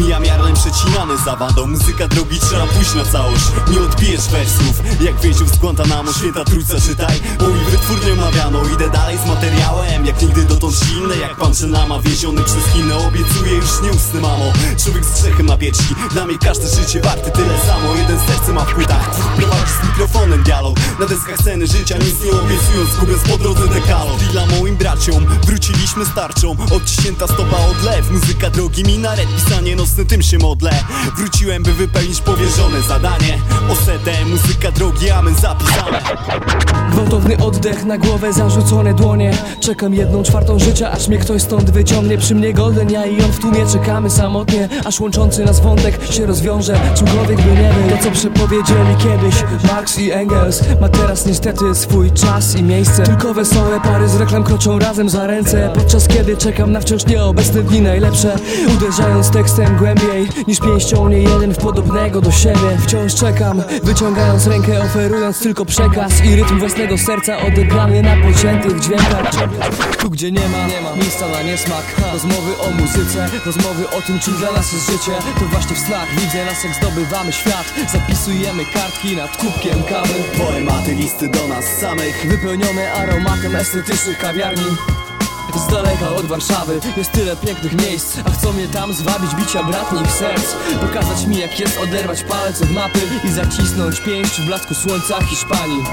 mija miarem przecinane zawadą. Muzyka drogi trzeba pójść na całość, nie odbijesz wersów. Jak wiedział z Guantanamo, święta trójca czytaj. Mój wytwórnię omawiano, idę dalej z materiałem. Jak nigdy dotąd silny, jak pan Szenama, wieziony przez Chinę. Obiecuję, już nie usnę, mamo. Człowiek z grzechem na piersi, dla mnie każde życie warte tyle samo. Jeden serce ma w płytach, prowadzi z mikrofonem dialog. Na deskach sceny życia, nic nie obiecując, gubiąc po drodze dekalog. Dla moim braciom, wróciliśmy z tarczą. Odciśnięta stopa odlew, muzyka drogi minaret, pisanie nocne, tym się modlę. Wróciłem, by wypełnić powierzone zadanie. Osetę, muzyka drogi, amen zapisane. Gwałtowny oddech, na głowę zarzucone dłonie. Czekam 1/4 życia, aż mnie ktoś stąd wyciągnie. Przy mnie Golden, ja i on w tłumie czekamy samotnie, aż łączący nas wątek się rozwiąże. Czymkolwiek by nie był, to co przepowiedzieli kiedyś Marx i Engels, ma teraz niestety swój czas i miejsce. Tylko wesołe pary z reklam kroczą razem za ręce, podczas kiedy czekam na wciąż nieobecne dni najlepsze. Uderzając tekstem głębiej niż pięścią nie jeden w podobnego do siebie. Wciąż czekam, wyciągając rękę, oferując tylko przekaz i rytm własnego serca odegrany na pociętych dźwiękach. Tu gdzie nie ma miejsca na niesmak, rozmowy o muzyce, rozmowy o tym, czym dla nas jest życie. To właśnie w snach widzę nas, jak zdobywamy świat. Zapisujemy kartki nad kubkiem kawy. Poematy, listy do nas samych, wypełnione aromatem estetycznych kawiarni. Z daleka od Warszawy jest tyle pięknych miejsc, a chcą mnie tam zwabić bicia bratnich serc. Pokazać mi, jak jest oderwać palec od mapy i zacisnąć pięść w blasku słońca Hiszpanii.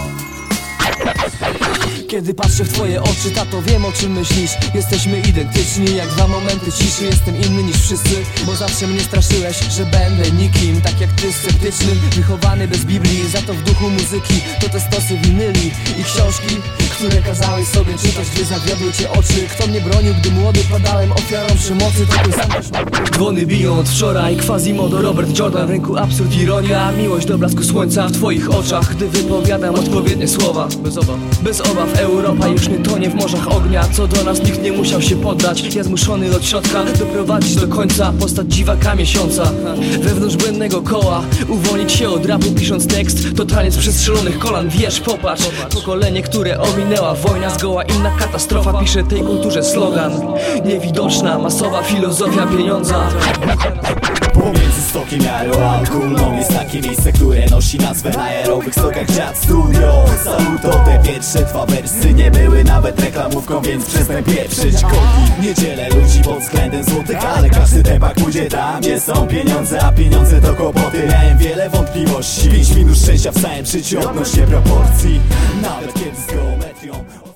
Kiedy patrzę w twoje oczy, tato, wiem, o czym myślisz. Jesteśmy identyczni, jak 2 momenty ciszy. Jestem inny niż wszyscy, bo zawsze mnie straszyłeś, że będę nikim, tak jak ty, sceptycznym, wychowany bez Biblii. Za to w duchu muzyki to te stosy winyli i książki, które kazałeś sobie czytać, gdy zawiodły cię oczy. Kto mnie bronił, gdy młody padałem ofiarą przemocy? Tylko sam dzwony biją od wczoraj, Quasimodo, Robert Jordan, w ręku absurd, ironia, miłość do blasku słońca w twoich oczach, gdy wypowiadam odpowiednie słowa. Bez obaw, Europa już nie tonie w morzach ognia. Co do nas nikt nie musiał się poddać. Ja zmuszony od środka doprowadzić do końca postać dziwaka miesiąca. Wewnątrz błędnego koła uwolnić się od rapu, pisząc tekst to taniec przestrzelonych kolan. Wiesz, popatrz, pokolenie, które ominęła wojna, zgoła inna katastrofa, pisze tej kulturze slogan. Niewidoczna, masowa filozofia pieniądza. Pomiędzy stokiem a Roalkulą jest takie miejsce, które nosi nazwę na aerowych stokach Dziad Studio. Saluto, te pierwsze 2 wersy nie były nawet reklamówką, więc przestań pieprzyć koki. Nie dzielę ludzi pod względem złotych, ale każdy tepak pójdzie tam, gdzie są pieniądze, a pieniądze to kłopoty. Miałem wiele wątpliwości, 5 minut szczęścia w całym życiu odnośnie proporcji, nawet kiedy z geometrią